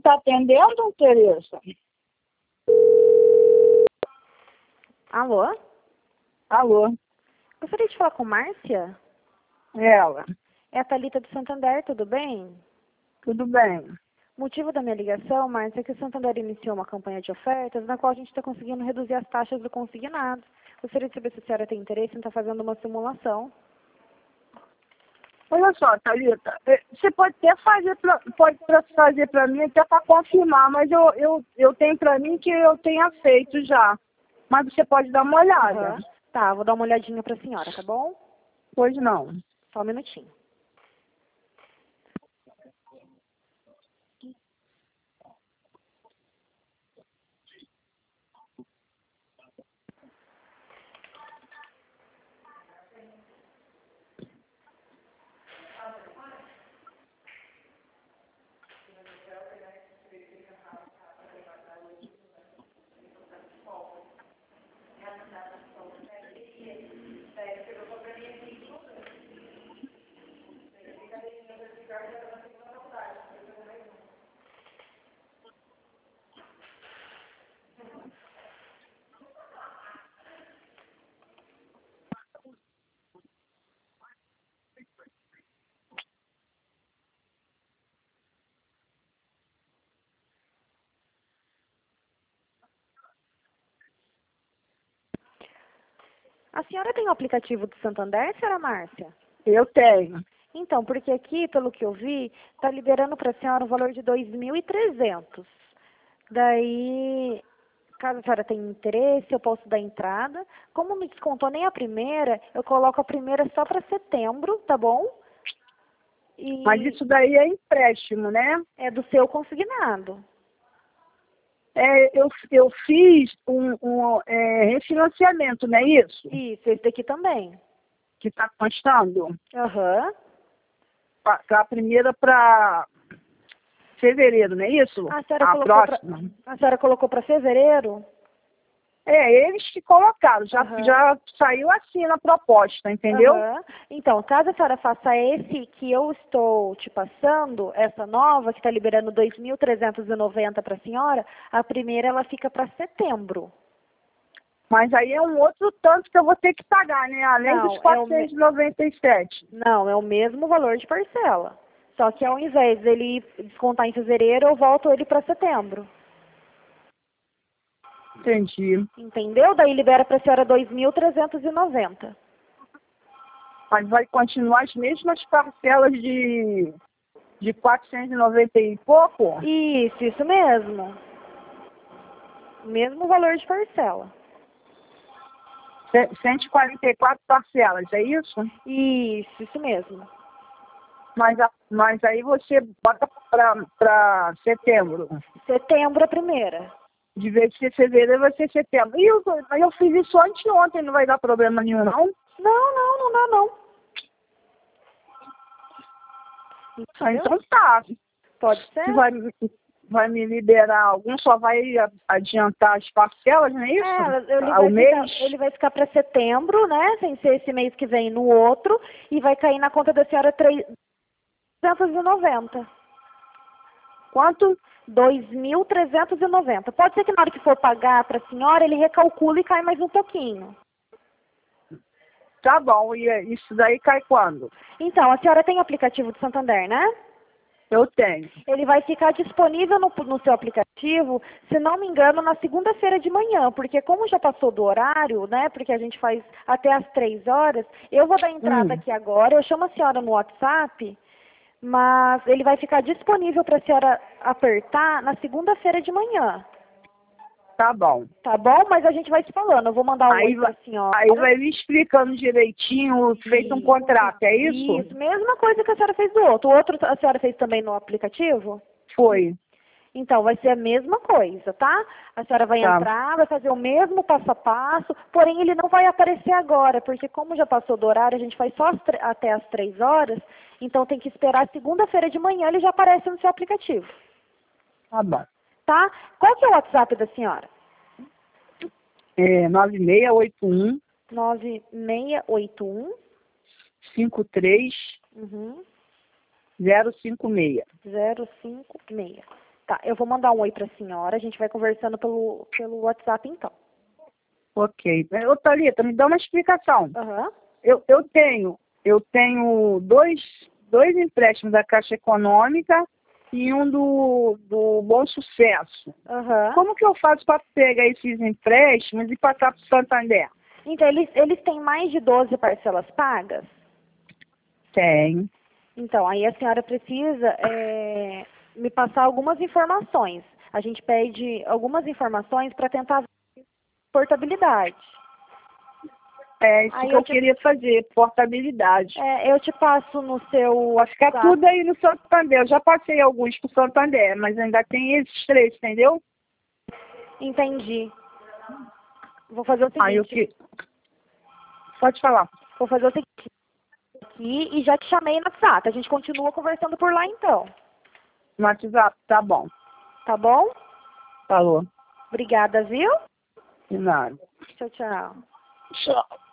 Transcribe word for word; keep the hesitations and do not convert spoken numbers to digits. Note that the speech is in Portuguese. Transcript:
tá atendendo, Tereza? Alô? Alô? Gostaria de falar com Márcia? Ela. É a Thalita do Santander, tudo bem? Tudo bem. O motivo da minha ligação, Márcia, é que o Santander iniciou uma campanha de ofertas na qual a gente está conseguindo reduzir as taxas do consignado. Gostaria de saber se a senhora tem interesse em estar fazendo uma simulação. Olha só, Thalita, eh, você pode até fazer pra, pode pra- fazer para mim até para confirmar, mas eu, eu, eu tenho para mim que eu tenha feito já. Mas você pode dar uma olhada. Aham. Tá, vou dar uma olhadinha para a senhora, tá bom? Pois não. Só um minutinho. A senhora tem o aplicativo do Santander, senhora Márcia? Eu tenho. Então, porque aqui, pelo que eu vi, está liberando para a senhora um valor de dois mil e trezentos. Daí, caso a senhora tenha interesse, eu posso dar entrada. Como me descontou nem a primeira, eu coloco a primeira só para setembro, tá bom? E Mas isso daí é empréstimo, né? é do seu consignado. É, eu, eu fiz um, um é, refinanciamento, não é isso? Isso, esse daqui também. Que está constando. Aham. Pa- A primeira para fevereiro, não é isso? A senhora A colocou pra, próxima. a senhora colocou para fevereiro? É, eles que colocaram, já, Aham. já saiu assim na proposta, entendeu? Aham. Então, caso a senhora faça esse que eu estou te passando, essa nova, que está liberando dois mil trezentos e noventa para a senhora, a primeira ela fica para setembro. Mas aí é um outro tanto que eu vou ter que pagar, né? Além Não, dos é o me... quatrocentos e noventa e sete. Não, é o mesmo valor de parcela. Só que ao invés dele descontar em fevereiro, eu volto ele para setembro. Entendi. Entendeu? Daí libera para a senhora dois mil trezentos e noventa. Mas vai continuar as mesmas parcelas de, de quatrocentos e noventa e pouco? Isso, isso mesmo. Mesmo valor de parcela. Ce- cento e quarenta e quatro parcelas, é isso? Isso, isso mesmo. Mas, a- mas aí você bota para setembro. Setembro a primeira. De vez de ser fevereiro, vai ser setembro. E eu, eu fiz isso anteontem, não vai dar problema nenhum, não? Não, não, não dá não. Ah, Entendeu? então tá. Pode Se ser? vai, me- vai me liberar algum, só vai a- adiantar as parcelas, não é isso? É, ele Ah, o vai ficar, mês? ele vai ficar para setembro, né? Sem ser esse mês que vem no outro. E vai cair na conta da senhora trezentos e noventa. Quanto? dois mil trezentos e noventa. Pode ser que na hora que for pagar para a senhora, ele recalcule e cai mais um pouquinho. Tá bom. E é- isso daí cai quando? Então, a senhora tem o aplicativo do Santander, né? Eu tenho. Ele vai ficar disponível no, no seu aplicativo, se não me engano, na segunda-feira de manhã, porque como já passou do horário, né, porque a gente faz até às três horas, eu vou dar entrada Hum. aqui agora, eu chamo a senhora no WhatsApp, mas ele vai ficar disponível para a senhora apertar na segunda-feira de manhã, Tá bom. tá bom? Mas a gente vai se falando, eu vou mandar um oi Aí, para vai- a senhora. aí vai me explicando direitinho, feito um Isso. contrato, é isso? Isso, mesma coisa que a senhora fez do outro. O outro a senhora fez também no aplicativo? Foi. Então, vai ser a mesma coisa, tá? A senhora vai Tá. entrar, vai fazer o mesmo passo a passo, porém ele não vai aparecer agora, porque como já passou do horário, a gente faz só as tre- até as três horas, então tem que esperar segunda-feira de manhã, ele já aparece no seu aplicativo, Tá bom. tá? Qual que é o WhatsApp da senhora? É nove seis oito um, nove seis oito um cinco três uhum, zero cinco seis. zero cinco seis. Tá, eu vou mandar um oi para a senhora, a gente vai conversando pelo, pelo WhatsApp então. Ok. Ô, Thalita, me dá uma explicação. Aham. Eu, eu tenho, eu tenho dois, dois empréstimos da Caixa Econômica e um do, do Bom Sucesso. Aham. Como que eu faço para pegar esses empréstimos e passar para o Santander? Então, eles, eles têm mais de doze parcelas pagas? Tem. Então, aí a senhora precisa é, me passar algumas informações. A gente pede algumas informações para tentar ver a portabilidade. É isso Aí que eu eu te- queria fazer, portabilidade. É, eu te passo no seu Vai ficar WhatsApp. tudo aí no Santander. Eu já passei alguns para o Santander, mas ainda tem esses três, entendeu? Entendi. Vou fazer o Aí eu seguinte. que... Pode falar. Vou fazer o seguinte aqui e já te chamei no WhatsApp. A gente continua conversando por lá então. No WhatsApp, tá bom. Tá bom? Falou. Obrigada, viu? De nada. Tchau, tchau. Tchau.